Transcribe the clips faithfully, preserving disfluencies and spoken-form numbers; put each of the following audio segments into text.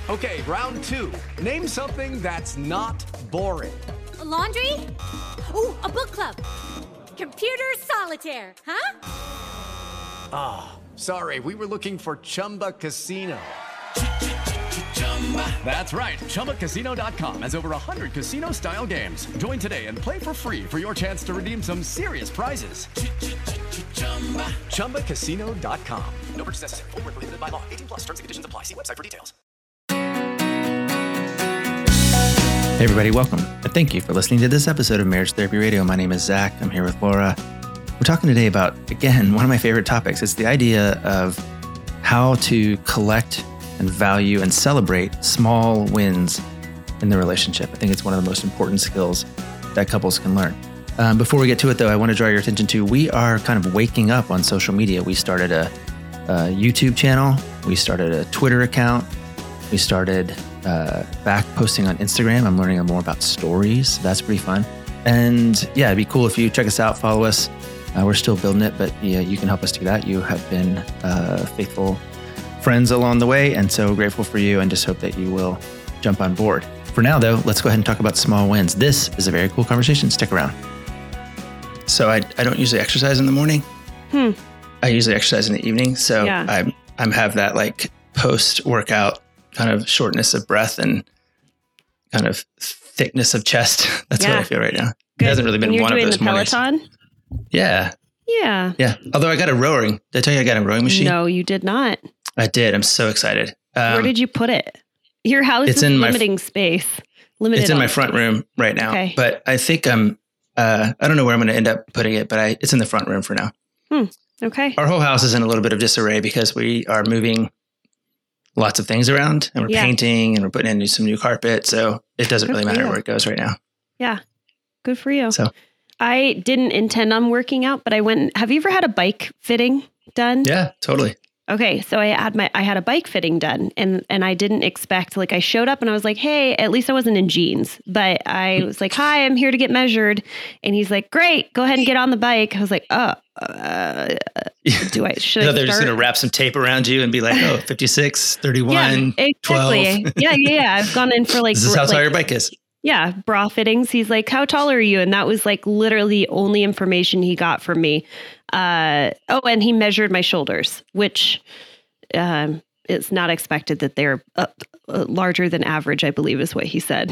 Okay, round two. Name something that's not boring. A laundry? Ooh, a book club. Computer solitaire, huh? Ah, oh, sorry, we were looking for Chumba Casino. That's right, Chumba Casino dot com has over one hundred casino-style games. Join today and play for free for your chance to redeem some serious prizes. Chumba Casino dot com. No purchase necessary. Void where prohibited by law. eighteen plus. Terms and conditions apply. See website for details. Hey everybody, welcome. And thank you for listening to this episode of Marriage Therapy Radio. My name is Zach. I'm here with Laura. We're talking today about, again, one of my favorite topics. It's the idea of how to collect and value and celebrate small wins in the relationship. I think it's one of the most important skills that couples can learn. Um, before we get to it, though, I want to draw your attention to, we are kind of waking up on social media. We started a, a YouTube channel. We started a Twitter account. We started uh, back posting on Instagram. I'm learning more about stories. That's pretty fun. And yeah, it'd be cool if you check us out, follow us. Uh, we're still building it, but yeah, you can help us do that. You have been uh, faithful friends along the way, and so grateful for you, and just hope that you will jump on board. For now, though, let's go ahead and talk about small wins. This is a very cool conversation. Stick around. So I, I don't usually exercise in the morning. Hmm. I usually exercise in the evening. So Yeah. I'm I'm have that like post-workout kind of shortness of breath and kind of thickness of chest. That's Yeah. what I feel right now. Good. It hasn't really been And you're one of doing those the mornings. Peloton? Yeah. Yeah. Yeah. Although I got a rowing. Did I tell you I got a rowing machine? No, you did not. I did. I'm so excited. Um, Where did you put it? Your house it's is in my- limiting space. Limited It's in on my front space. room right now. Okay. But I think I'm, uh, I don't know where I'm going to end up putting it, but I, it's in the front room for now. Okay. Our whole house is in a little bit of disarray because we are moving lots of things around, and we're Yeah. painting, and we're putting in some new carpet. So it doesn't Good really for matter you. where it goes right now. Yeah. Good for you. So I didn't intend on working out, but I went. Have you ever had a bike fitting done? yeah, totally. Okay, so I had my I had a bike fitting done, and and I didn't expect, like, I showed up and I was like, hey, at least I wasn't in jeans, but I was like, hi, I'm here to get measured, and he's like, great, go ahead and get on the bike. I was like, oh, uh, do I should So I they're just start? going to wrap some tape around you and be like, oh, fifty-six, thirty-one, yeah, exactly. twelve. yeah, yeah, yeah. I've gone in for like This is br- how tall like, your bike is. yeah, bra fittings. He's like, how tall are you? And that was like literally the only information he got from me. Uh, oh, and he measured my shoulders, which um, it's not expected that they're uh, uh, larger than average, I believe is what he said.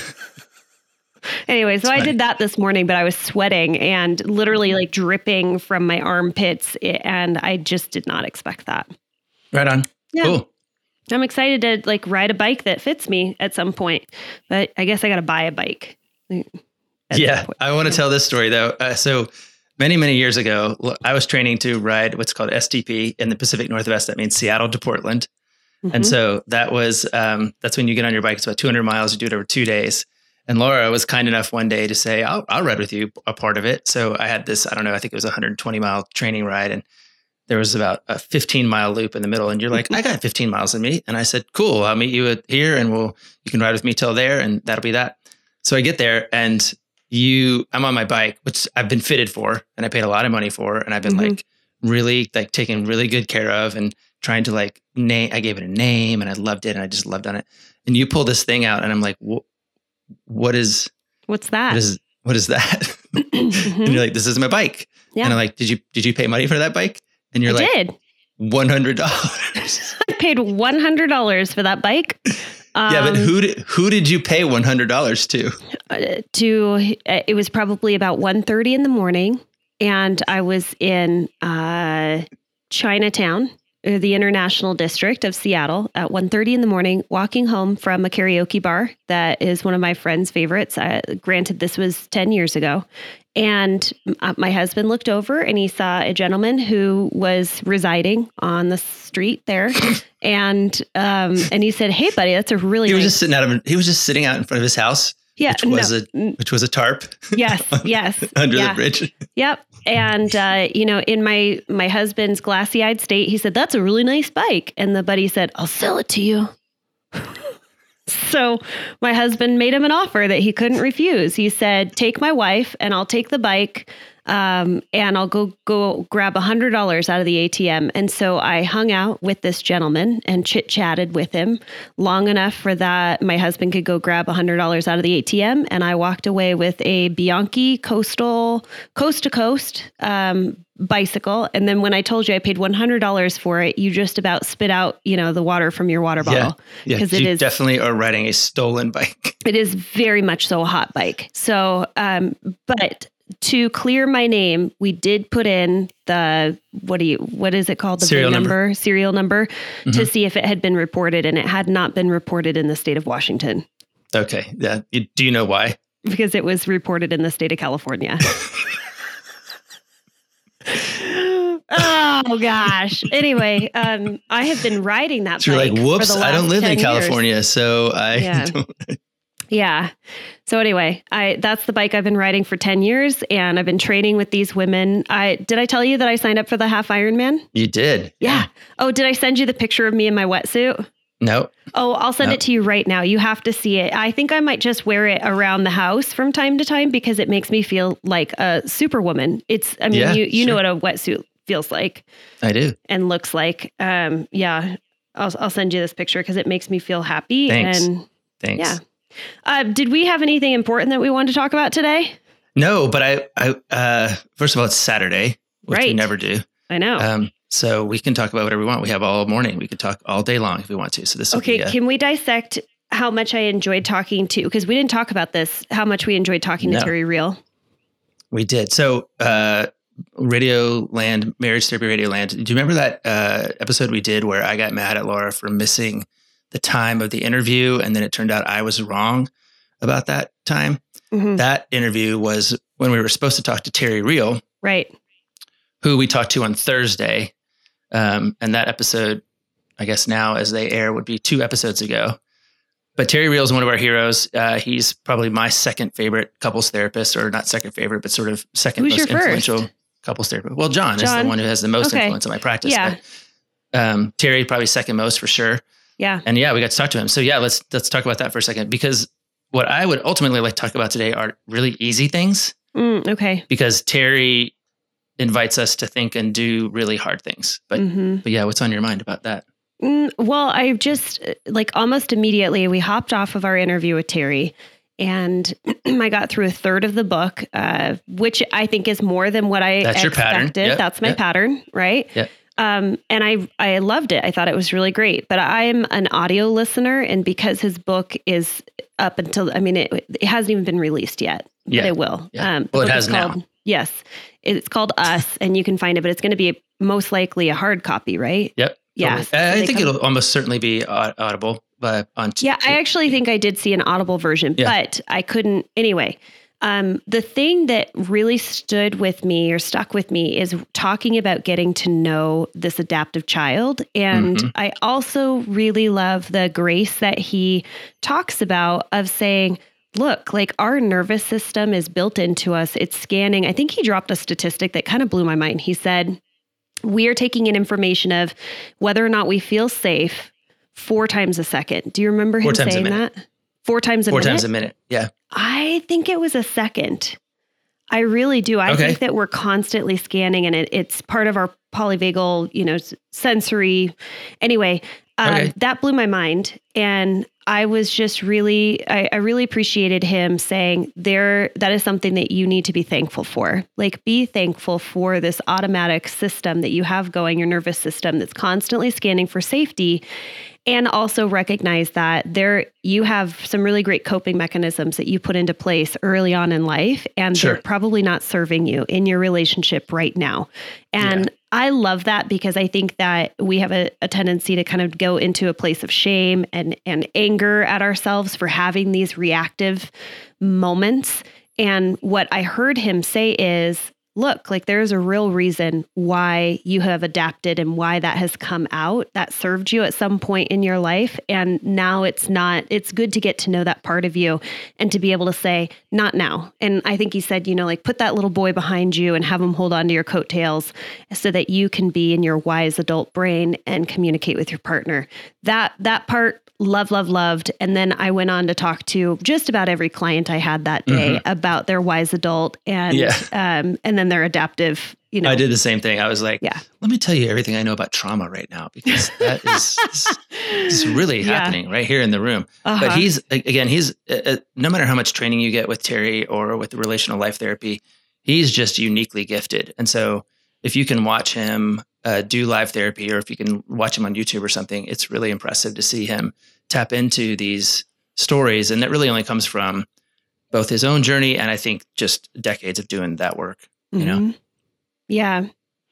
Anyway, so I funny. did that this morning, but I was sweating and literally like dripping from my armpits. And I just did not expect that. Right on. Yeah. Cool. I'm excited to like ride a bike that fits me at some point, but I guess I got to buy a bike. at some Yeah. point. I want to tell this story though. Uh, so many, many years ago, l- I was training to ride what's called S T P in the Pacific Northwest. That means Seattle to Portland. And Mhm. so that was, um, that's when you get on your bike. It's about two hundred miles. You do it over two days. And Laura was kind enough one day to say, I'll, I'll ride with you a part of it. So I had this, I don't know, I think it was a one hundred twenty mile training ride. And there was about a fifteen mile loop in the middle. And you're like, I got fifteen miles in me. And I said, cool, I'll meet you at here and we'll, you can ride with me till there. And that'll be that. So I get there and you, I'm on my bike, which I've been fitted for and I paid a lot of money for. And I've been Mhm. like really like taken really good care of and trying to like name, I gave it a name and I loved it. And I just loved on it. And you pull this thing out and I'm like, what, what is, What's that? what is, what is that? Mhm. And you're like, this is my bike. Yeah. And I'm like, did you, did you pay money for that bike? And you're I like, did. one hundred dollars. I paid one hundred dollars for that bike. Um, Yeah, but who did, who did you pay one hundred dollars to? uh, to uh, it was probably about one thirty in the morning, and I was in uh, Chinatown, uh, the International District of Seattle, at one thirty in the morning, walking home from a karaoke bar that is one of my friend's favorites. Uh, granted, this was ten years ago. And uh, my husband looked over and he saw a gentleman who was residing on the street there. and um, and he said, hey, buddy, that's a really He was nice... just sitting out of he was just sitting out in front of his house, yeah, which was no, a mm, which was a tarp. yes, yes. under yeah. the bridge. Yep. And, uh, you know, in my, my husband's glassy eyed state, he said, that's a really nice bike. And the buddy said, I'll sell it to you. So my husband made him an offer that he couldn't refuse. He said, take my wife and I'll take the bike. Um, and I'll go go grab a hundred dollars out of the A T M. And so I hung out with this gentleman and chit chatted with him long enough for that my husband could go grab a hundred dollars out of the A T M. And I walked away with a Bianchi Coastal Coast to Coast um, bicycle. And then when I told you I paid one hundred dollars for it, you just about spit out, you know, the water from your water bottle. Yeah, yeah. it You is definitely are riding a stolen bike. It is very much so a hot bike. So, um, but. To clear my name, we did put in the, what do you, what is it called? The serial V I N number, number, serial number mm-hmm. to see if it had been reported, and it had not been reported in the state of Washington. Okay. Yeah. You, do you know why? Because it was reported in the state of California. Oh gosh. Anyway, um, I have been riding that so bike. You're like, whoops, I don't live in California, years. so I yeah. don't. Yeah. So anyway, I that's the bike I've been riding for ten years, and I've been training with these women. I did I tell you that I signed up for the half Ironman? You did. Yeah. Oh, did I send you the picture of me in my wetsuit? No. Oh, I'll send no. it to you right now. You have to see it. I think I might just wear it around the house from time to time because it makes me feel like a superwoman. It's I mean, yeah, you you sure. know what a wetsuit feels like. I do. And looks like. Um yeah. I'll I'll send you this picture because it makes me feel happy. Thanks. And Thanks. Yeah. Uh, did we have anything important that we wanted to talk about today? No, but I, I, uh, first of all, it's Saturday, which right. we never do. I know. Um, so we can talk about whatever we want. We have all morning. We could talk all day long if we want to. So this. Okay. Be, uh, can we dissect how much I enjoyed talking to, because we didn't talk about this, how much we enjoyed talking no. to Terry Real? We did. So, uh, Radio Land, Marriage Therapy Radio Land. Do you remember that, uh, episode we did where I got mad at Laura for missing the time of the interview, and then it turned out I was wrong about that time? Mm-hmm. That interview was when we were supposed to talk to Terry Real, right? Who we talked to on Thursday. Um, and that episode, I guess now as they air, would be two episodes ago. But Terry Real is one of our heroes. Uh, he's probably my second favorite couples therapist, or not second favorite, but sort of second Who's most your influential first? couples therapist. Well, John, John is the one who has the most okay. influence on my practice. Yeah. But, um, Terry probably second most for sure. Yeah. And yeah, we got to talk to him. So yeah, let's let's talk about that for a second, because what I would ultimately like to talk about today are really easy things. Mm, okay. Because Terry invites us to think and do really hard things. But mm-hmm. but yeah, what's on your mind about that? Mm, well, I just like almost immediately we hopped off of our interview with Terry, and I got through a third of the book, uh, which I think is more than what I That's expected. your pattern. Yep, That's my yep. pattern, right? Yeah. Um, and I I loved it. I thought it was really great. But I'm an audio listener, and because his book is up until, I mean, it, it hasn't even been released yet, yeah. but it will. Yeah. Um, well, it has called, now. Yes. It's called Us, and you can find it, but it's going to be most likely a hard copy, right? Yep. Yeah. Totally. I, I think come, it'll almost certainly be audible. But on t- yeah, I actually think I did see an audible version, yeah. but I couldn't. Anyway, um, the thing that really stood with me or stuck with me is talking about getting to know this adaptive child. And mm-hmm. I also really love the grace that he talks about of saying, look, like our nervous system is built into us. It's scanning. I think he dropped a statistic that kind of blew my mind. He said, we are taking in information of whether or not we feel safe four times a second. Do you remember him saying that? Four times a Four minute? Four times a minute. Yeah. I think it was a second. I really do. I okay. think that we're constantly scanning, and it, it's part of our polyvagal, you know, sensory. Anyway, um, okay. that blew my mind. And I was just really, I, I really appreciated him saying there, that is something that you need to be thankful for. Like, be thankful for this automatic system that you have going, your nervous system that's constantly scanning for safety. And also recognize that there you have some really great coping mechanisms that you put into place early on in life, and sure. they're probably not serving you in your relationship right now. And yeah. I love that, because I think that we have a, a tendency to kind of go into a place of shame and, and anger at ourselves for having these reactive moments. And what I heard him say is, look, like there's a real reason why you have adapted and why that has come out, that served you at some point in your life. And now it's not, it's good to get to know that part of you and to be able to say, not now. And I think he said, you know, like put that little boy behind you and have him hold on to your coattails so that you can be in your wise adult brain and communicate with your partner. that, that part, love, love, loved. And then I went on to talk to just about every client I had that day mm-hmm. about their wise adult and, yeah. um, and then their adaptive, you know. I did the same thing. I was like, yeah. let me tell you everything I know about trauma right now, because that is, is, is really yeah. happening right here in the room. Uh-huh. But he's, again, he's, uh, no matter how much training you get with Terry or with relational life therapy, he's just uniquely gifted. And so if you can watch him uh, do live therapy, or if you can watch him on YouTube or something, it's really impressive to see him tap into these stories. And that really only comes from both his own journey and I think just decades of doing that work, you mm-hmm. know? Yeah.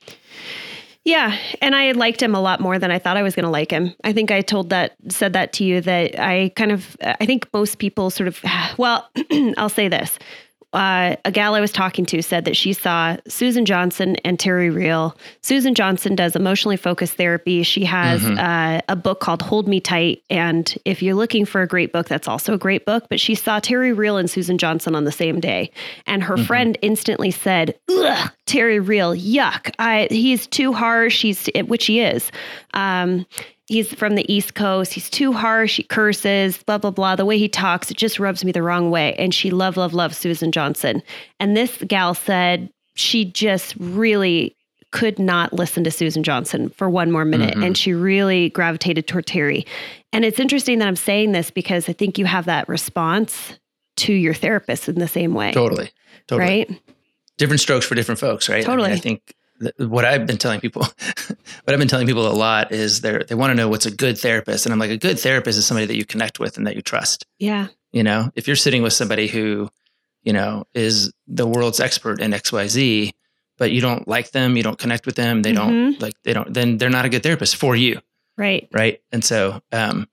Yeah. And I liked him a lot more than I thought I was going to like him. I think I told that, said that to you, that I kind of, I think most people sort of, well, I'll say this. Uh, a gal I was talking to said that she saw Susan Johnson and Terry Real. Susan Johnson does emotionally focused therapy. She has mm-hmm. uh, a book called Hold Me Tight. And if you're looking for a great book, that's also a great book. But she saw Terry Real and Susan Johnson on the same day. And her mm-hmm. friend instantly said, ugh, Terry Real, yuck. I, he's too harsh. He's, which he is. Um, He's from the East Coast. He's too harsh. He curses, blah, blah, blah. The way he talks, it just rubs me the wrong way. And she loved, loved, loved Susan Johnson. And this gal said she just really could not listen to Susan Johnson for one more minute. Mm-hmm. And she really gravitated toward Terry. And it's interesting that I'm saying this because I think you have that response to your therapist in the same way. Totally. Totally. Right? Different strokes for different folks, right? Totally. I mean, I think what I've been telling people, what I've been telling people a lot is they they want to know what's a good therapist. And I'm like, a good therapist is somebody that you connect with and that you trust. Yeah. You know, if you're sitting with somebody who, you know, is the world's expert in X Y Z, but you don't like them, you don't connect with them, they mm-hmm. don't like, they don't, then they're not a good therapist for you. Right. Right. And so, um,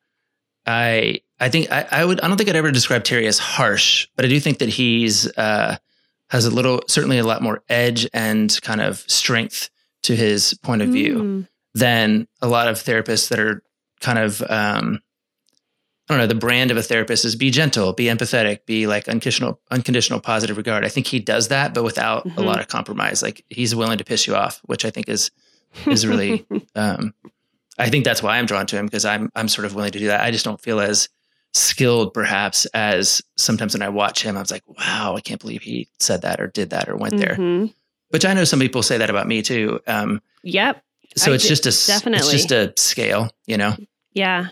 I, I think I, I would, I don't think I'd ever describe Terry as harsh, but I do think that he's, uh, has a little, certainly a lot more edge and kind of strength to his point of view mm. than a lot of therapists that are kind of, um, I don't know, the brand of a therapist is be gentle, be empathetic, be like unconditional, unconditional positive regard. I think he does that, but without mm-hmm. a lot of compromise. Like he's willing to piss you off, which I think is, is really, um, I think that's why I'm drawn to him, because I'm, I'm sort of willing to do that. I just don't feel as skilled perhaps as sometimes when I watch him, I was like, wow, I can't believe he said that or did that or went mm-hmm. there. Which I know some people say that about me too. Um, yep. So I it's d- just a, definitely. it's just a scale, you know? Yeah.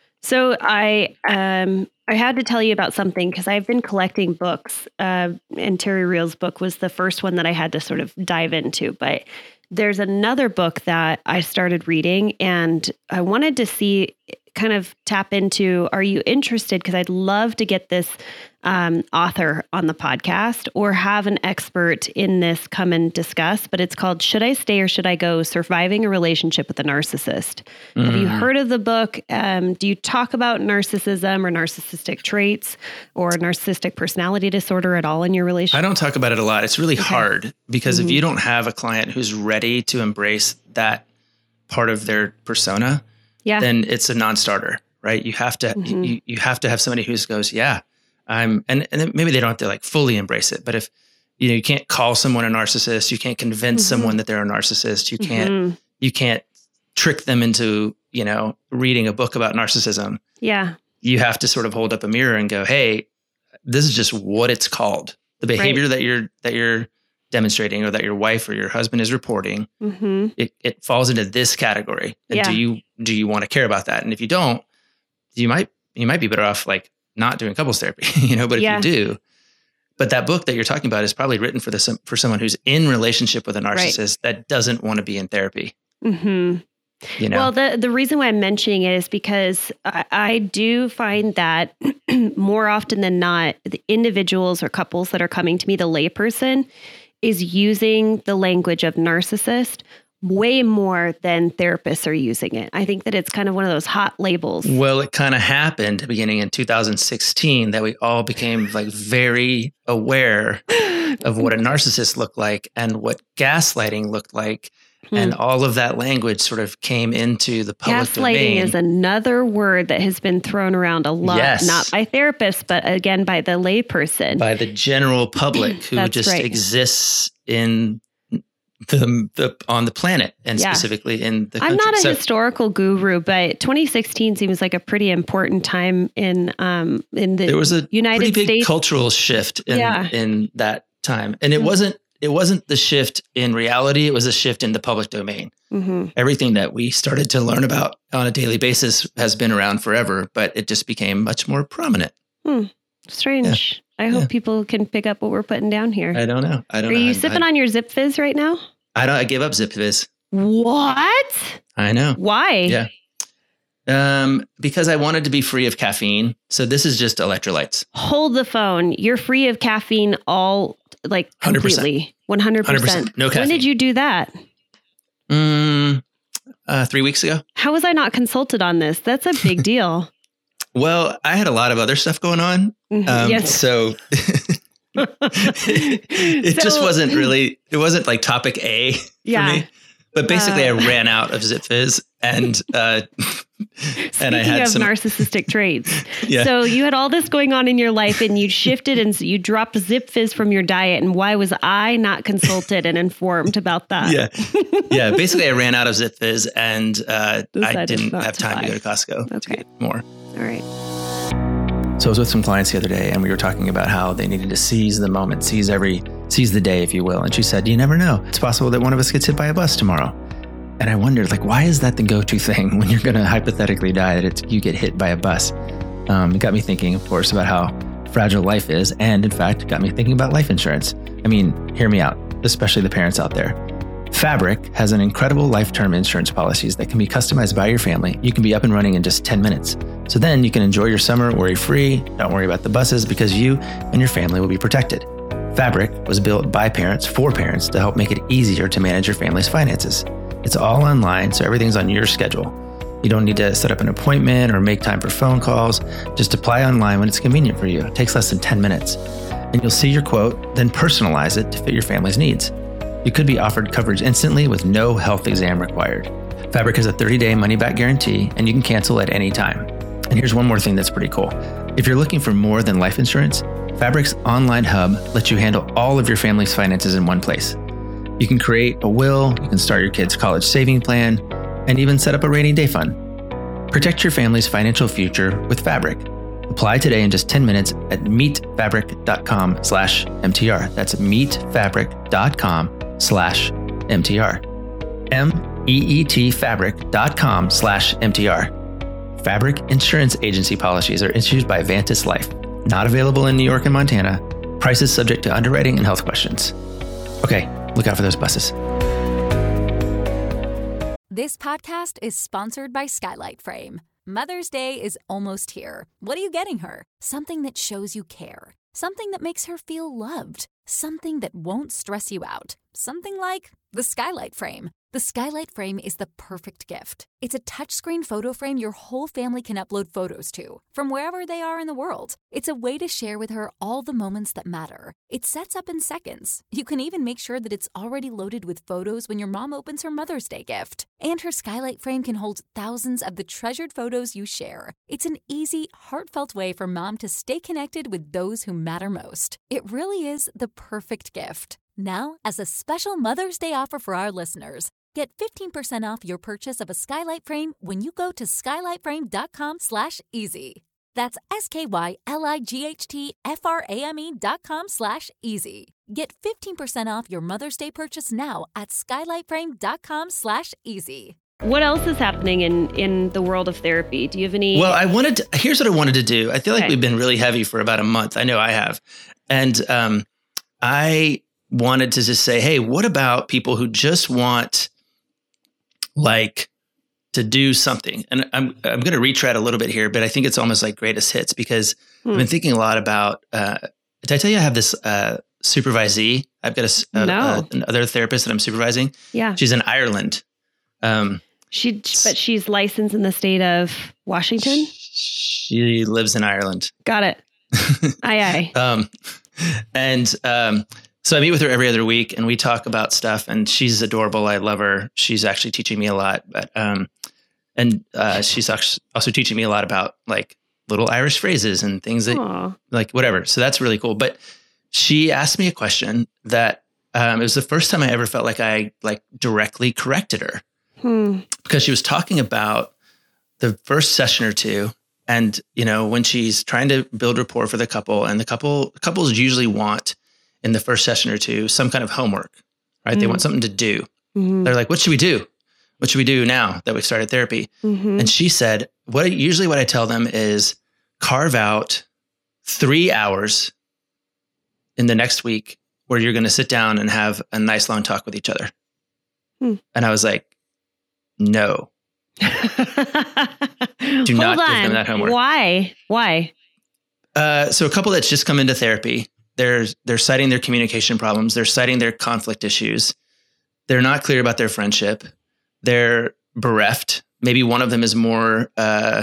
So I, um, I had to tell you about something because I've been collecting books, uh, and Terry Real's book was the first one that I had to sort of dive into, but there's another book that I started reading and I wanted to see, kind of tap into, are you interested? Because I'd love to get this um, author on the podcast or have an expert in this come and discuss, but it's called Should I Stay or Should I Go? Surviving a Relationship with a Narcissist. Mm. Have you heard of the book? Um, do you talk about narcissism or narcissistic traits or narcissistic personality disorder at all in your relationship? I don't talk about it a lot. It's really okay. hard because mm-hmm. if you don't have a client who's ready to embrace that part of their persona, yeah. then it's a non-starter, right? You have to, mm-hmm. you, you have to have somebody who goes, yeah, I'm, and, and then maybe they don't have to like fully embrace it, but if, you know, you can't call someone a narcissist, you can't convince mm-hmm. someone that they're a narcissist, you can't, mm-hmm. you can't trick them into, you know, reading a book about narcissism. Yeah. You have to sort of hold up a mirror and go, hey, this is just what it's called. The behavior right. that you're, that you're demonstrating or that your wife or your husband is reporting, mm-hmm. it, it falls into this category. And yeah. do you, do you want to care about that? And if you don't, you might, you might be better off like not doing couples therapy, you know, but if yeah. you do, but that book that you're talking about is probably written for the, for someone who's in relationship with a narcissist right. that doesn't want to be in therapy. Mm-hmm. You know? Well, the, the reason why I'm mentioning it is because I, I do find that more often than not, the individuals or couples that are coming to me, the layperson, is using the language of narcissist way more than therapists are using it. I think that it's kind of one of those hot labels. Well, it kind of happened beginning in two thousand sixteen that we all became like very aware of what a narcissist looked like and what gaslighting looked like. Hmm. And all of that language sort of came into the public domain. Gaslighting is another word that has been thrown around a lot, yes. not by therapists, but again, by the layperson. By the general public who just right. exists in the, the on the planet and Yeah. specifically in the I'm country. not a So- historical guru, but twenty sixteen seems like a pretty important time in um in the there was a United pretty big States. cultural shift in, Yeah. in that time. And it Mhm. wasn't it wasn't the shift in reality, it was a shift in the public domain. hmm Everything that we started to learn about on a daily basis has been around forever, but it just became much more prominent. Strange. I hope Yeah. people can pick up what we're putting down here. I don't know. I don't Are know. you I, sipping I, on your Zip Fizz right now? I don't I gave up Zip Fizz. What? I know. Why? Yeah. Um, because I wanted to be free of caffeine. So this is just electrolytes. Hold the phone. You're free of caffeine all like one hundred percent. completely. one hundred percent. one hundred percent. No When caffeine. did you do that? Mm, uh, three weeks ago. How was I not consulted on this? That's a big deal. Well, I had a lot of other stuff going on. Mhm. Um, yes. So it just So- wasn't really, it wasn't like topic A for Yeah. me. But basically, Uh, I ran out of Zip Fizz and uh, and I Speaking had of some. narcissistic traits. Yeah. So you had all this going on in your life and you shifted and so you dropped Zip Fizz from your diet. And why was I not consulted and informed about that? yeah, yeah. Basically, I ran out of Zip Fizz and uh, I Decided didn't not have to time buy. to go to Costco to Okay. get more. All right. So I was with some clients the other day and we were talking about how they needed to seize the moment, seize every, seize the day, if you will. And she said, you never know. It's possible that one of us gets hit by a bus tomorrow. And I wondered, like, why is that the go-to thing when you're going to hypothetically die, that it's, you get hit by a bus? Um, it got me thinking, of course, about how fragile life is. And in fact, it got me thinking about life insurance. I mean, hear me out, especially the parents out there. Fabric has an incredible life-term insurance policies that can be customized by your family. You can be up and running in just ten minutes. So then you can enjoy your summer worry-free. Don't worry about the buses because you and your family will be protected. Fabric was built by parents for parents to help make it easier to manage your family's finances. It's all online, so everything's on your schedule. You don't need to set up an appointment or make time for phone calls. Just apply online when it's convenient for you. It takes less than ten minutes. And you'll see your quote, then personalize it to fit your family's needs. You could be offered coverage instantly with no health exam required. Fabric has a thirty-day money-back guarantee, and you can cancel at any time. And here's one more thing that's pretty cool. If you're looking for more than life insurance, Fabric's online hub lets you handle all of your family's finances in one place. You can create a will, you can start your kids' college saving plan, and even set up a rainy day fund. Protect your family's financial future with Fabric. Apply today in just ten minutes at meetfabric.com slash MTR. That's meetfabric.com slash MTR. M-E-E-T fabric.com slash MTR. Fabric insurance agency policies are issued by Vantis Life. Not available in New York and Montana. Prices subject to underwriting and health questions. Okay, look out for those buses. This podcast is sponsored by Skylight Frame. Mother's Day is almost here. What are you getting her? Something that shows you care. Something that makes her feel loved. Something that won't stress you out. Something like the Skylight Frame. The Skylight Frame is the perfect gift. It's a touchscreen photo frame your whole family can upload photos to, from wherever they are in the world. It's a way to share with her all the moments that matter. It sets up in seconds. You can even make sure that it's already loaded with photos when your mom opens her Mother's Day gift. And her Skylight Frame can hold thousands of the treasured photos you share. It's an easy, heartfelt way for mom to stay connected with those who matter most. It really is the perfect gift. Now, as a special Mother's Day offer for our listeners, get fifteen percent off your purchase of a Skylight Frame when you go to skylightframe.com slash easy. That's S-K-Y-L-I-G-H-T-F-R-A-M-E dot com slash easy. Get fifteen percent off your Mother's Day purchase now at skylightframe.com slash easy. What else is happening in, in the world of therapy? Do you have any? Well, I wanted to, here's what I wanted to do. I feel like Okay. we've been really heavy for about a month. I know I have. And um, I wanted to just say, hey, what about people who just want like to do something? And I'm I'm going to retread a little bit here, but I think it's almost like greatest hits because Hmm. I've been thinking a lot about, uh, did I tell you I have this uh, supervisee? I've got a, a, No. a, another therapist that I'm supervising. yeah. She's in Ireland. Um, She, but she's licensed in the state of Washington. She lives in Ireland. Got it. Aye, aye. Um, and um, so I meet with her every other week and we talk about stuff and she's adorable. I love her. She's actually teaching me a lot. But um, and uh, she's actually also teaching me a lot about like little Irish phrases and things that Aw. like whatever. So that's really cool. But she asked me a question that um, it was the first time I ever felt like I like directly corrected her Hmm. because she was talking about the first session or two. And, you know, when she's trying to build rapport for the couple, and the couple couples usually want in the first session or two some kind of homework, right? Mm. They want something to do. Mm-hmm. They're like, what should we do? What should we do now that we started therapy? Mm-hmm. And she said, what usually what I tell them is carve out three hours in the next week where you're going to sit down and have a nice long talk with each other. Hmm. And I was like, no. Do Hold not on. give them that homework. Why? Why? Uh, so a couple that's just come into therapy, they're they're citing their communication problems. They're citing their conflict issues. They're not clear about their friendship. They're bereft. Maybe one of them is more uh,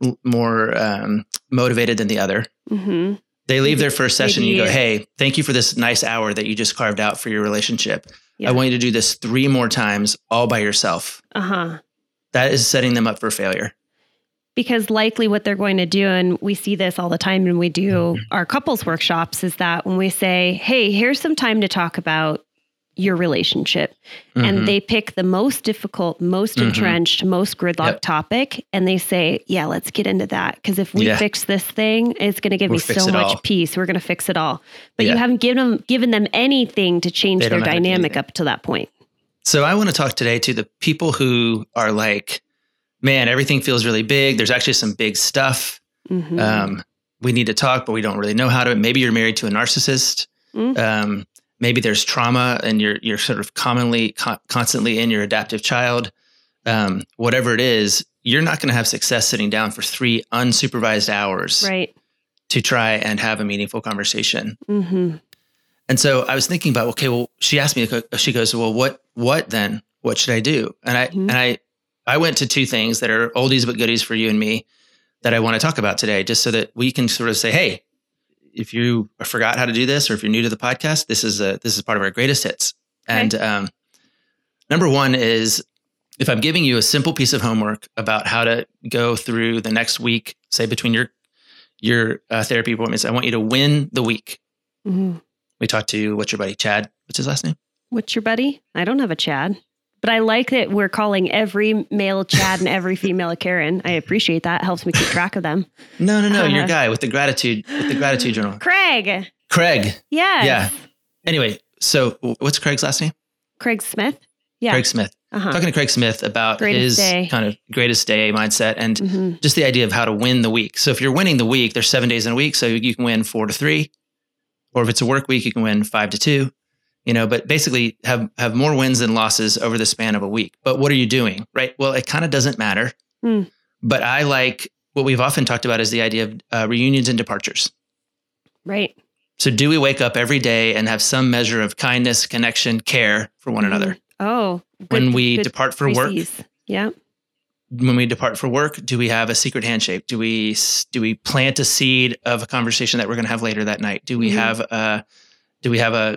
more um, motivated than the other. Mm-hmm. They leave their first session Maybe, and you go, hey, thank you for this nice hour that you just carved out for your relationship. Yeah. I want you to do this three more times all by yourself. Uh-huh. That is setting them up for failure. Because likely what they're going to do, and we see this all the time when we do our couples workshops, is that when we say, hey, here's some time to talk about your relationship. Mm-hmm. And they pick the most difficult, most Mhm. entrenched, most gridlock Yep. topic. And they say, yeah, let's get into that. Because if we Yeah. fix this thing, it's going to give We'll me fix so it much all. peace. We're going to fix it all. But Yeah. you haven't given them, given them anything to change They their don't have to do dynamic anything. up to that point. So I want to talk today to the people who are like, man, everything feels really big. There's actually some big stuff. Mhm. Um, we need to talk, but we don't really know how to. Maybe you're married to a narcissist. Mm. Um, maybe there's trauma and you're you're sort of commonly co- constantly in your adaptive child. Um, whatever it is, you're not going to have success sitting down for three unsupervised hours Right. to try and have a meaningful conversation. Mm-hmm. And so I was thinking about, okay, well, she asked me, she goes, well, what, what then? What should I do? And I, Mhm. and I, I went to two things that are oldies but goodies for you and me that I want to talk about today, just so that we can sort of say, hey, if you forgot how to do this, or if you're new to the podcast, this is a, this is part of our greatest hits. Okay. And um, number one is, if I'm giving you a simple piece of homework about how to go through the next week, say between your your uh, therapy appointments, I want you to win the week. Mm-hmm. We talked to, what's your buddy, Chad? What's his last name? What's your buddy? I don't have a Chad, but I like that we're calling every male Chad and every female Karen. I appreciate that. It helps me keep track of them. No, no, no. Your Uh, guy with the gratitude, with the gratitude journal. Craig. Craig. Yes. Yeah. Anyway, so what's Craig's last name? Craig Smith. Yeah. Craig Smith. Uh-huh. Talking to Craig Smith about Greatest his day. kind of greatest day mindset and hmm just the idea of how to win the week. So if you're winning the week, there's seven days in a week, so you can win four to three. Or if it's a work week, you can win five to two. You know, but basically have have more wins than losses over the span of a week. But what are you doing, right? Well, it kind of doesn't matter. Hmm. But I like what we've often talked about is the idea of uh, reunions and departures. Right. So do we wake up every day and have some measure of kindness, connection, care for one another? Oh. good- When we good depart for work, precis. Yeah. when we depart for work, do we have a secret handshake? Do we do we plant a seed of a conversation that we're going to have later that night? Do we Mhm. have a do we have a,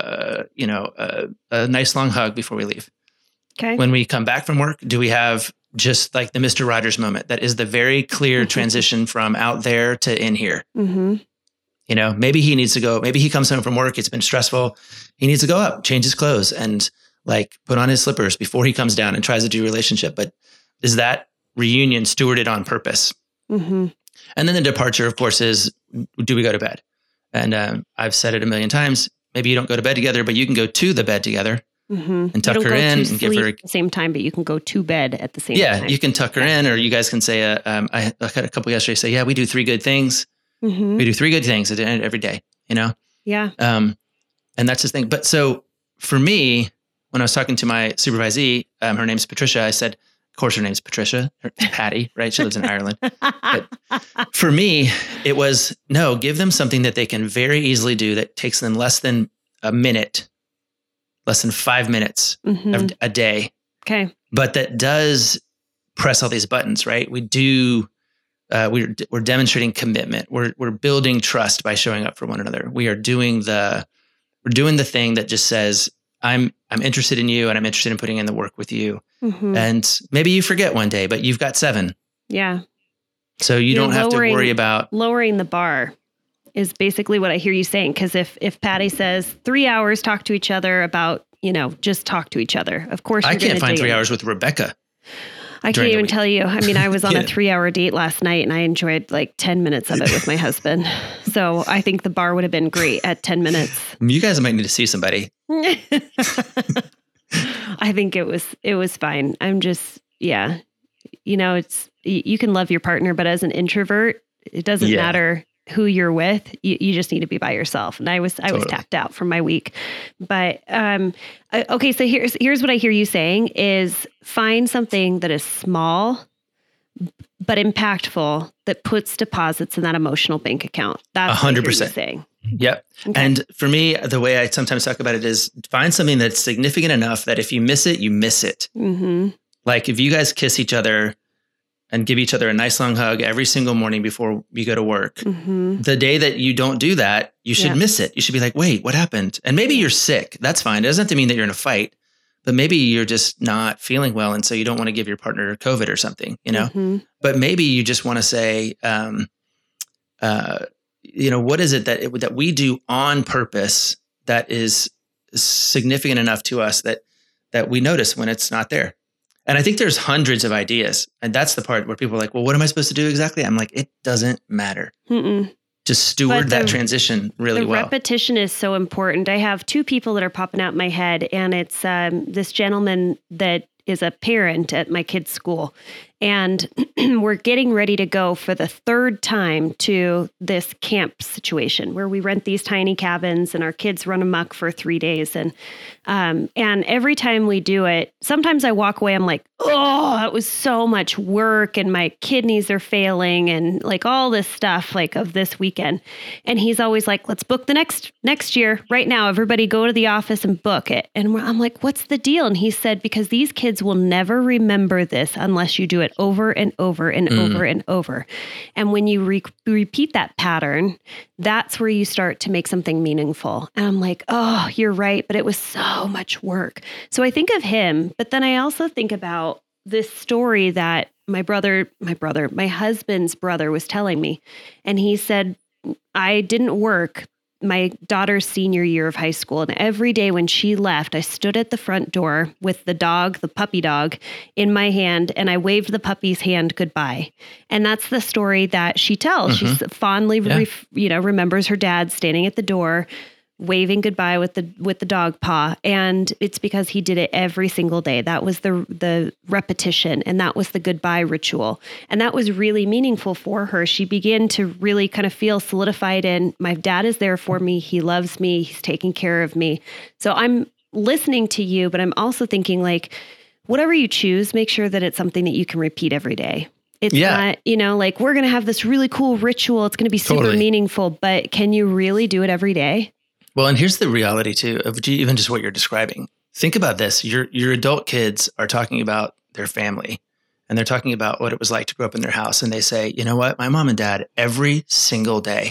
a you know a, a nice long hug before we leave? Okay. When we come back from work, do we have just like the Mister Rogers moment? That is the very clear transition from out there to in here. mm-hmm. You know, maybe he needs to go, maybe he comes home from work, it's been stressful. He needs to go up, change his clothes and like put on his slippers before he comes down and tries to do a relationship. But is that reunion stewarded on purpose? Mm-hmm. And then the departure, of course, is do we go to bed? And um, I've said it a million times. Maybe you don't go to bed together, but you can go to the bed together Mm-hmm. and tuck you don't her go in to and give sleep her. at the same time, but you can go to bed at the same Yeah, time. you can tuck her in, or you guys can say, uh, um, I, I had a couple yesterday say, yeah, we do three good things. Mm-hmm. We do three good things at the end every day, you know? Yeah. Um, and that's the thing. But so for me, when I was talking to my supervisee, um, her name's Patricia, I said, of course, her name's Patricia, her, Patty, right? She lives in Ireland. But for me, it was, no, give them something that they can very easily do that takes them less than a minute, less than five minutes Mhm. of a day, Okay. but that does press all these buttons, right? We do, uh, we're, we're demonstrating commitment. We're, we're building trust by showing up for one another. We are doing the, we're doing the thing that just says, I'm, I'm interested in you and I'm interested in putting in the work with you. Mhm. And maybe you forget one day, but you've got seven. Yeah. So you You're don't have to lowering- worry about, Lowering the bar is basically what I hear you saying. Because if, if Patty says three hours, talk to each other about, you know, just talk to each other. Of course, I you're can't find three in. hours with Rebecca. I can't even tell you. I mean, I was on a three hour date last night and I enjoyed like ten minutes of it with my husband. So I think the bar would have been great at ten minutes. You guys might need to see somebody. I think it was, it was fine. I'm just, yeah. You know, it's, you can love your partner, but as an introvert, it doesn't Yeah. matter who you're with. You, you just need to be by yourself. And I was, I was Totally. tapped out from my week, but, um, uh, okay. So here's, here's what I hear you saying is find something that is small, but impactful that puts deposits in that emotional bank account. That's A hundred what I hear you percent. saying. Yep. Okay. And for me, the way I sometimes talk about it is find something that's significant enough that if you miss it, you miss it. Mm-hmm. Like if you guys kiss each other and give each other a nice long hug every single morning before you go to work, Mm-hmm. the day that you don't do that, you should Yeah. miss it. You should be like, wait, what happened? And maybe you're sick. That's fine. It doesn't have to mean that you're in a fight, but maybe you're just not feeling well. And so you don't want to give your partner COVID or something, you know, Mm-hmm. but maybe you just want to say, um, uh, you know, what is it that, it, that we do on purpose that is significant enough to us that, that we notice when it's not there. And I think there's hundreds of ideas. And that's the part where people are like, well, what am I supposed to do exactly? I'm like, it doesn't matter. Mm-mm. Just steward But that the- transition really the well. repetition is so important. I have two people that are popping out in my head, and it's um, this gentleman that is a parent at my kid's school. And we're getting ready to go for the third time to this camp situation where we rent these tiny cabins and our kids run amok for three days. And um, and every time we do it, sometimes I walk away, I'm like, oh, it was so much work and my kidneys are failing and like all this stuff like of this weekend. And he's always like, let's book the next next year right now. Everybody go to the office and book it. And we're, I'm like, what's the deal? And he said, because these kids will never remember this unless you do it over and over and Mm. over and over. And when you re- repeat that pattern, that's where you start to make something meaningful. And I'm like, oh, you're right. But it was so much work. So I think of him, but then I also think about this story that my brother, my brother, my husband's brother was telling me. And he said, I didn't work my daughter's senior year of high school. And every day when she left, I stood at the front door with the dog, the puppy dog, in my hand, and I waved the puppy's hand goodbye. And that's the story that she tells. Mm-hmm. She fondly, Yeah. ref, you know, remembers her dad standing at the door, waving goodbye with the with the dog paw. And it's because he did it every single day. That was the the repetition, and that was the goodbye ritual. And that was really meaningful for her. She began to really kind of feel solidified in, my dad is there for me. He loves me. He's taking care of me. So I'm listening to you, but I'm also thinking like, whatever you choose, make sure that it's something that you can repeat every day. It's Yeah. not, you know, like we're going to have this really cool ritual. It's going to be super Totally. meaningful, but can you really do it every day? Well, and here's the reality too of even just what you're describing. Think about this. Your your adult kids are talking about their family and they're talking about what it was like to grow up in their house. And they say, you know what? My mom and dad, every single day,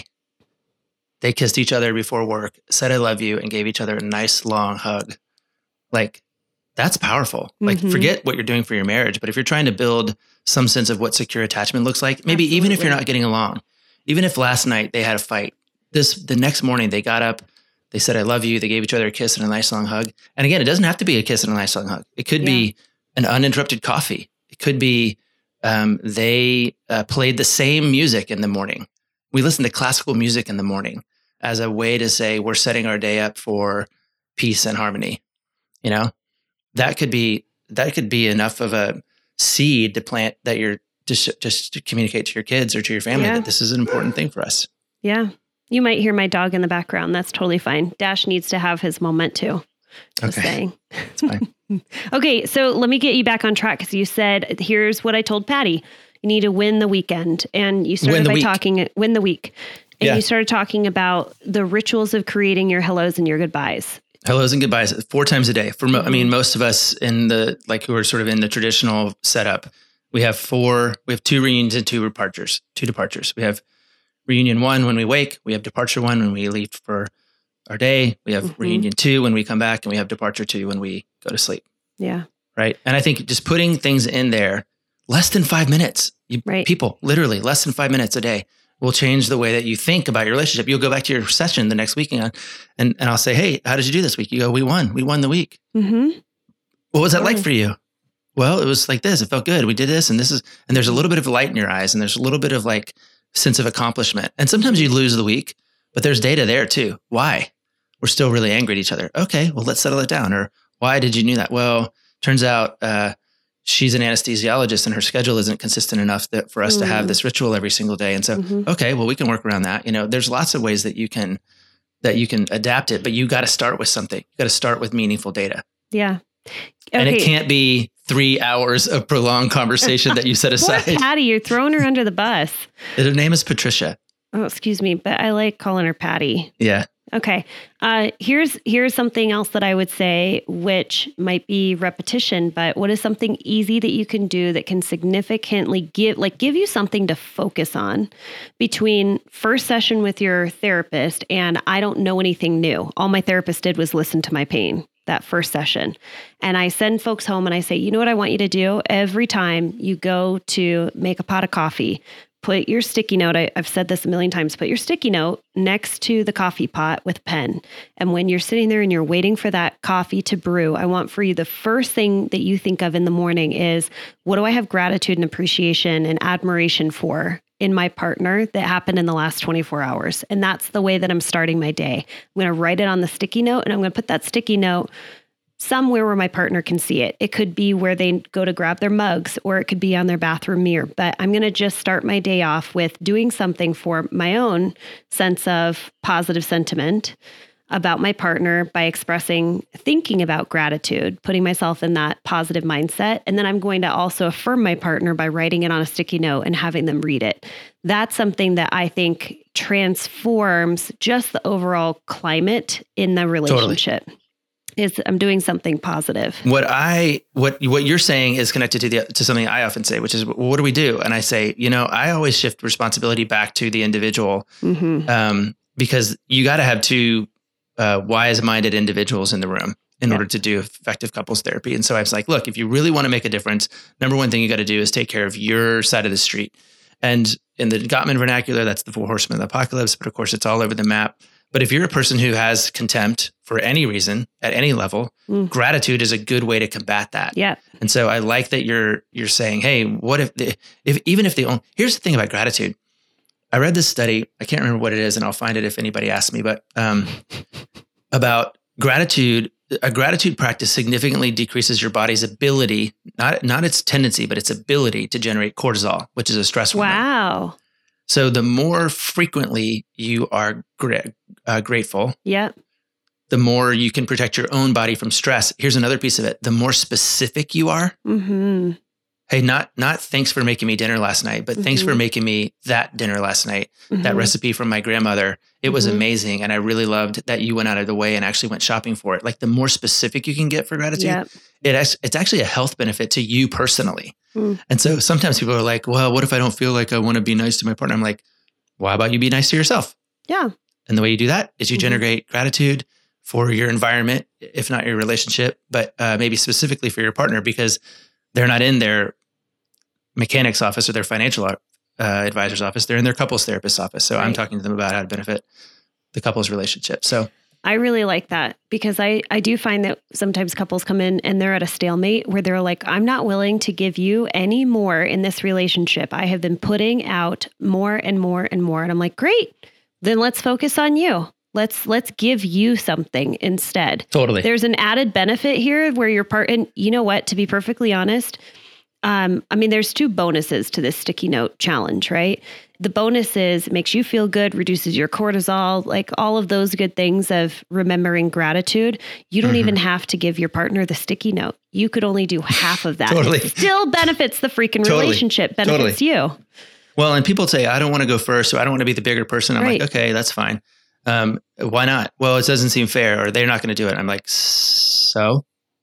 they kissed each other before work, said, I love you, and gave each other a nice long hug. Like, that's powerful. Like, Mhm. forget what you're doing for your marriage. But if you're trying to build some sense of what secure attachment looks like, maybe even if you're Absolutely. not getting along, even if last night they had a fight, this the next morning they got up, they said, I love you. They gave each other a kiss and a nice long hug. And again, it doesn't have to be a kiss and a nice long hug. It could be an uninterrupted coffee. It could be um, they uh, played the same music in the morning. We listened to classical music in the morning as a way to say we're setting our day up for peace and harmony. You know, that could be that could be enough of a seed to plant that you're just just to communicate to your kids or to your family Yeah. that this is an important thing for us. Yeah. You might hear my dog in the background. That's totally fine. Dash needs to have his moment too. Just Okay. saying. It's fine. Okay, so let me get you back on track because you said, here's what I told Patty. You need to win the weekend. And you started Win the by week. talking, win the week. And Yeah. you started talking about the rituals of creating your hellos and your goodbyes. Hellos and goodbyes four times a day. For mo- I mean, most of us in the like who are sort of in the traditional setup, we have four. We have two reunions and two departures. Two departures. We have reunion one when we wake. We have departure one when we leave for our day. We have Mhm. reunion two when we come back, and we have departure two when we go to sleep. Yeah. Right. And I think just putting things in there, less than five minutes. You, Right. People, literally less than five minutes a day will change the way that you think about your relationship. You'll go back to your session the next weekend and, and I'll say, hey, how did you do this week? You go, we won. We won the week. Mm-hmm. What was that like for you? Well, it was like this. It felt good. We did this and this is, and there's a little bit of light in your eyes and there's a little bit of like sense of accomplishment. And sometimes you lose the week, but there's data there too. Why? We're still really angry at each other. Okay, well, let's settle it down. Or why did you know that? Well, turns out uh, she's an anesthesiologist and her schedule isn't consistent enough that for us mm. to have this ritual every single day. And so, mm-hmm. okay, well, we can work around that. You know, there's lots of ways that you can, that you can adapt it, but you got to start with something. You got to start with meaningful data. Yeah. Okay. And it can't be three hours of prolonged conversation that you set aside. Poor Patty, you're throwing her under the bus. Her name is Patricia. Oh, excuse me, but I like calling her Patty. Yeah. Okay. Uh, here's here's something else that I would say, which might be repetition, but what is something easy that you can do that can significantly give, like give you something to focus on between first session with your therapist and I don't know anything new. All my therapist did was listen to my pain that first session. And I send folks home and I say, you know what I want you to do? Every time you go to make a pot of coffee, put your sticky note, I, I've said this a million times, put your sticky note next to the coffee pot with a pen. And when you're sitting there and you're waiting for that coffee to brew, I want for you, the first thing that you think of in the morning is, what do I have gratitude and appreciation and admiration for in my partner that happened in the last twenty-four hours? And that's the way that I'm starting my day. I'm going to write it on the sticky note and I'm going to put that sticky note somewhere where my partner can see it. It could be where they go to grab their mugs, or it could be on their bathroom mirror. But I'm going to just start my day off with doing something for my own sense of positive sentiment about my partner by expressing, thinking about gratitude, putting myself in that positive mindset. And then I'm going to also affirm my partner by writing it on a sticky note and having them read it. That's something that I think transforms just the overall climate in the relationship. Totally. Is I'm doing something positive. What I what what you're saying is connected to the to something I often say, which is, well, what do we do? And I say, you know, I always shift responsibility back to the individual, mm-hmm. um, because you got to have two uh, wise-minded individuals in the room in yeah. order to do effective couples therapy. And so I was like, look, if you really want to make a difference, number one thing you got to do is take care of your side of the street. And in the Gottman vernacular, that's the four horsemen of the apocalypse. But of course, it's all over the map. But if you're a person who has contempt for any reason at any level, mm. gratitude is a good way to combat that. Yeah. And so I like that you're you're saying, hey, what if the, if even if they own, here's the thing about gratitude. I read this study, I can't remember what it is, and I'll find it if anybody asks me, but um, about gratitude. A gratitude practice significantly decreases your body's ability, not not its tendency, but its ability to generate cortisol, which is a stress hormone. Wow. So the more frequently you are gra- uh, grateful, yep. the more you can protect your own body from stress. Here's another piece of it. The more specific you are, mm-hmm. hey, not not thanks for making me dinner last night, but mm-hmm. thanks for making me that dinner last night, mm-hmm. that recipe from my grandmother. It mm-hmm. was amazing. And I really loved that you went out of the way and actually went shopping for it. Like the more specific you can get for gratitude, yep. it it's actually a health benefit to you personally. Mm. And so sometimes people are like, well, what if I don't feel like I want to be nice to my partner? I'm like, why about you be nice to yourself? Yeah. And the way you do that is you mm-hmm. generate gratitude for your environment, if not your relationship, but uh, maybe specifically for your partner, because they're not in their mechanic's office or their financial uh, advisor's office. They're in their couples therapist's office. So right. I'm talking to them about how to benefit the couple's relationship. So I really like that, because I, I do find that sometimes couples come in and they're at a stalemate where they're like, I'm not willing to give you any more in this relationship. I have been putting out more and more and more. And I'm like, great, then let's focus on you. Let's let's give you something instead. Totally. There's an added benefit here where your part, and you know what, to be perfectly honest, um, I mean, there's two bonuses to this sticky note challenge, right? The bonus is it makes you feel good, reduces your cortisol, like all of those good things of remembering gratitude. You don't mm-hmm. even have to give your partner the sticky note. You could only do half of that. Totally. It still benefits the freaking totally. relationship, benefits totally. you. Well, and people say, I don't want to go first, so I don't want to be the bigger person. I'm right. like, okay, that's fine. Um, why not? Well, it doesn't seem fair, or they're not going to do it. I'm like, so?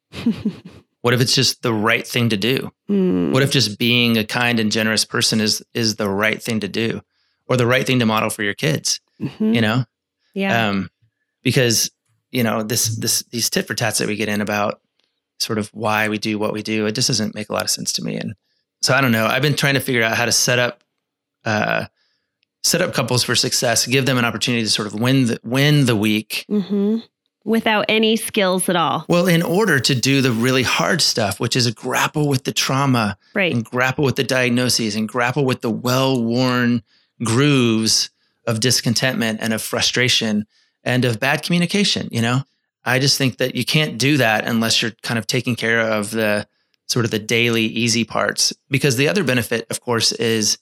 What if it's just the right thing to do? Mm. What if just being a kind and generous person is is the right thing to do, or the right thing to model for your kids? Mm-hmm. You know, yeah. Um, because you know this this these tit for tats that we get in about sort of why we do what we do, it just doesn't make a lot of sense to me. And so I don't know. I've been trying to figure out how to set up uh, set up couples for success, give them an opportunity to sort of win the, win the week. Mm-hmm. Without any skills at all. Well, in order to do the really hard stuff, which is grapple with the trauma, right, and grapple with the diagnoses and grapple with the well-worn grooves of discontentment and of frustration and of bad communication, you know? I just think that you can't do that unless you're kind of taking care of the sort of the daily easy parts. Because the other benefit, of course, is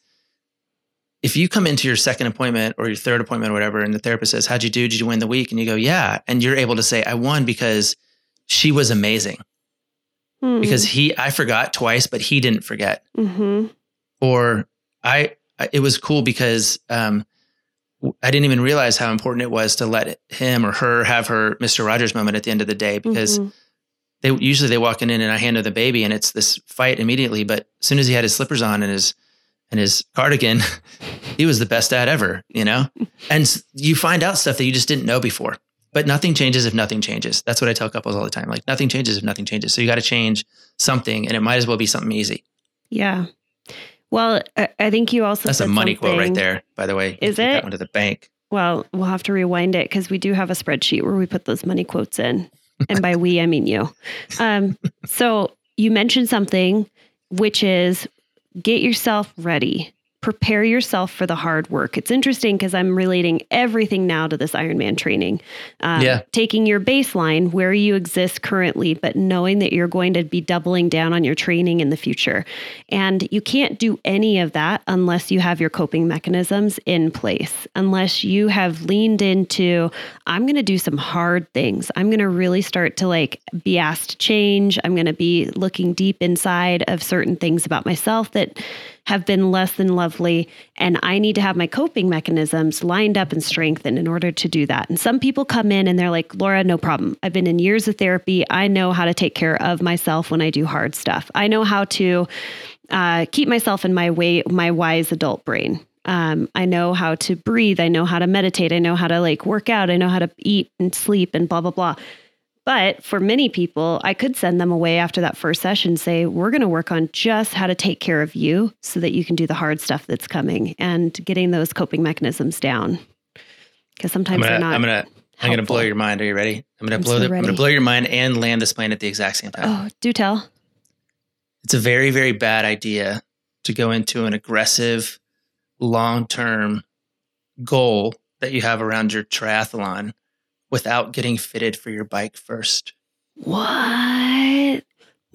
if you come into your second appointment or your third appointment or whatever, and the therapist says, how'd you do? Did you win the week? And you go, yeah. And you're able to say, I won because she was amazing. Hmm. Because he, I forgot twice, but he didn't forget. Mm-hmm. Or I, it was cool because um, I didn't even realize how important it was to let him or her have her Mister Rogers moment at the end of the day, because mm-hmm. they usually they walk in and I hand her the baby and it's this fight immediately. But as soon as he had his slippers on and his and his cardigan, he was the best dad ever, you know? And you find out stuff that you just didn't know before. But nothing changes if nothing changes. That's what I tell couples all the time. Like, nothing changes if nothing changes. So you got to change something, and it might as well be something easy. Yeah. Well, I think you also That's said a money something. quote right there, by the way. Is Take it? That one to the bank. Well, we'll have to rewind it because we do have a spreadsheet where we put those money quotes in. And by we, I mean you. Um, so you mentioned something, which is get yourself ready. Prepare yourself for the hard work. It's interesting because I'm relating everything now to this Ironman training. Um, yeah. Taking your baseline where you exist currently, but knowing that you're going to be doubling down on your training in the future. And you can't do any of that unless you have your coping mechanisms in place, unless you have leaned into, I'm going to do some hard things. I'm going to really start to like be asked to change. I'm going to be looking deep inside of certain things about myself that have been less than lovely. And I need to have my coping mechanisms lined up and strengthened in order to do that. And some people come in and they're like, Laura, no problem. I've been in years of therapy. I know how to take care of myself when I do hard stuff. I know how to uh, keep myself in my way, my wise adult brain. Um, I know how to breathe. I know how to meditate. I know how to like work out. I know how to eat and sleep and blah, blah, blah. But for many people, I could send them away after that first session, say, we're going to work on just how to take care of you so that you can do the hard stuff that's coming and getting those coping mechanisms down. Because sometimes I'm gonna, they're not I'm gonna, I'm gonna blow your mind. Are you ready? I'm gonna I'm blow so the, I'm gonna blow your mind and land this plane at the exact same time. Oh, do tell. It's a very, very bad idea to go into an aggressive, long-term goal that you have around your triathlon without getting fitted for your bike first. What?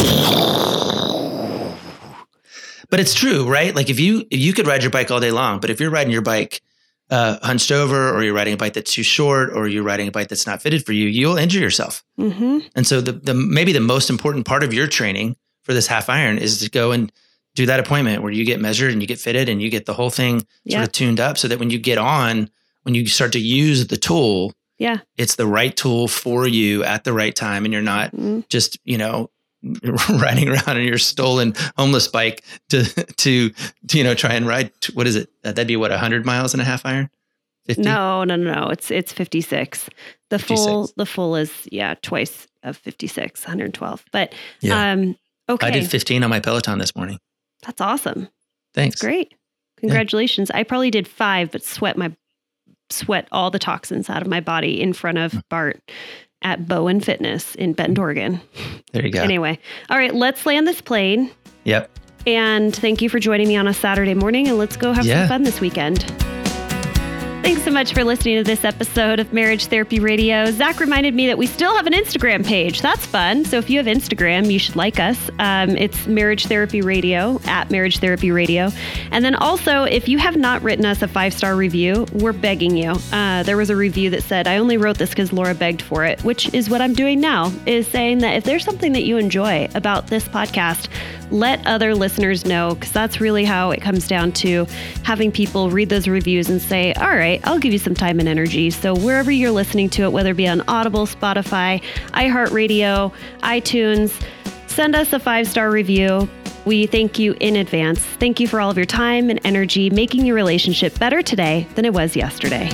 But it's true, right? Like if you if you could ride your bike all day long, but if you're riding your bike uh, hunched over, or you're riding a bike that's too short, or you're riding a bike that's not fitted for you, you'll injure yourself. Mm-hmm. And so the the maybe the most important part of your training for this half iron is to go and do that appointment where you get measured and you get fitted and you get the whole thing yeah. sort of tuned up, so that when you get on, when you start to use the tool, yeah, it's the right tool for you at the right time. And you're not mm-hmm. just, you know, riding around on your stolen homeless bike to, to, to, you know, try and ride. What is it? That'd be what, a hundred miles and a half iron? fifty? No, no, no, no. It's, it's fifty-six. The fifty-six. full, the full is yeah, twice of fifty-six, one hundred twelve. But, yeah. um, okay. I did fifteen on my Peloton this morning. That's awesome. Thanks. That's great. Congratulations. Yeah. I probably did five, but sweat my sweat all the toxins out of my body in front of Bart at Bowen Fitness in Bend, Oregon. There you go. Anyway. All right, let's land this plane. Yep. And thank you for joining me on a Saturday morning, and let's go have yeah. some fun this weekend. Thanks so much for listening to this episode of Marriage Therapy Radio. Zach reminded me that we still have an Instagram page. That's fun. So if you have Instagram, you should like us. Um, it's Marriage Therapy Radio, at Marriage Therapy Radio. And then also, if you have not written us a five-star review, we're begging you. Uh, there was a review that said, I only wrote this because Laura begged for it, which is what I'm doing now, is saying that if there's something that you enjoy about this podcast, let other listeners know, because that's really how it comes down to having people read those reviews and say, all right, I'll give you some time and energy. So wherever you're listening to it, whether it be on Audible, Spotify, iHeartRadio, iTunes, send us a five-star review. We thank you in advance. Thank you for all of your time and energy, making your relationship better today than it was yesterday.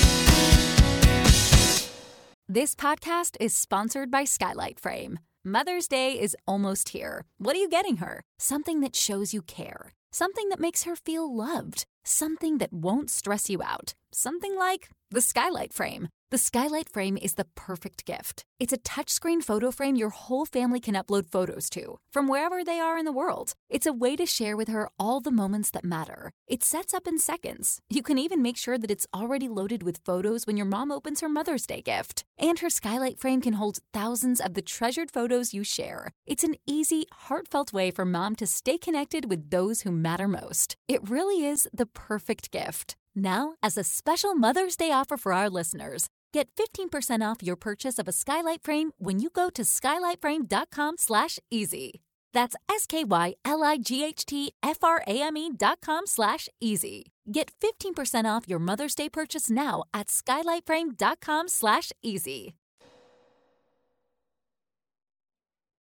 This podcast is sponsored by Skylight Frame. Mother's Day is almost here. What are you getting her? Something that shows you care. Something that makes her feel loved. something that won't stress you out. Something like the Skylight Frame. The Skylight Frame is the perfect gift. It's a touchscreen photo frame your whole family can upload photos to, from wherever they are in the world. It's a way to share with her all the moments that matter. It sets up in seconds. You can even make sure that it's already loaded with photos when your mom opens her Mother's Day gift. And her Skylight Frame can hold thousands of the treasured photos you share. It's an easy, heartfelt way for mom to stay connected with those who matter most. It really is the perfect gift. Now, as a special Mother's Day offer for our listeners, get fifteen percent off your purchase of a Skylight Frame when you go to skylightframe.com slash easy. That's S-K-Y-L-I-G-H-T-F-R-A-M-E dot com slash easy. Get fifteen percent off your Mother's Day purchase now at skylightframe.com slash easy.